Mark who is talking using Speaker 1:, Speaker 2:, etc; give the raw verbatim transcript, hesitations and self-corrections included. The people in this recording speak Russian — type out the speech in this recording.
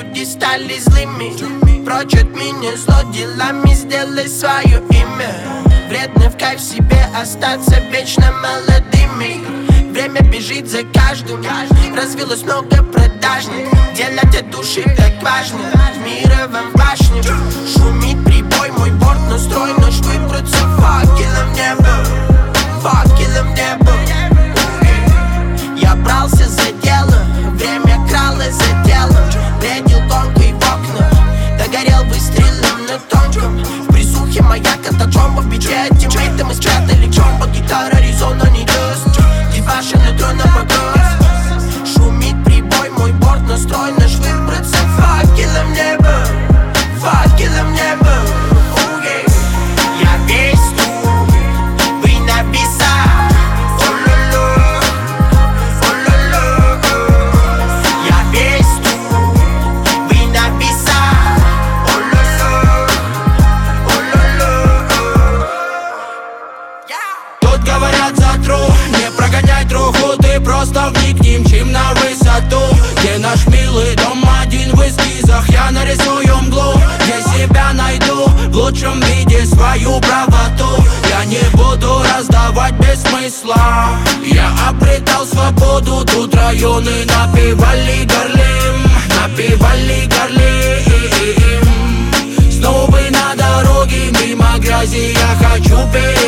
Speaker 1: Люди стали злыми, прочь от меня зло делами. Сделай свое имя, вредно в кайф себе остаться вечно молодыми. Время бежит за каждым, развилось много продажных. Делать от души так важно, мировом башне. Шумит прибой, мой борт настроен, наш выбраться факелом в небо, факелом в небо. Я брался за дело, время крало за телом. Бредил тонко и в окна, догорел выстрелом на тонком. В присухе моя катачомба, в биче от тиммейта мы спрятали чомба. Гитара резона не даст, диваша нутро на показ. Шумит прибой, мой борт настроен, наш выбраться факелом в небо, факелом в небо. Я весь тут, вы на бисах.
Speaker 2: Говорят за тру, не прогоняй труху, ты просто вникни, мчим на высоту. Где наш милый дом один в эскизах, я нарисую мглу, где себя найду в лучшем виде свою правоту. Я не буду раздавать без смысла, я обретал свободу. Тут районы напевали горлим, напевали горлим. Снова на дороге мимо грязи я хочу петь.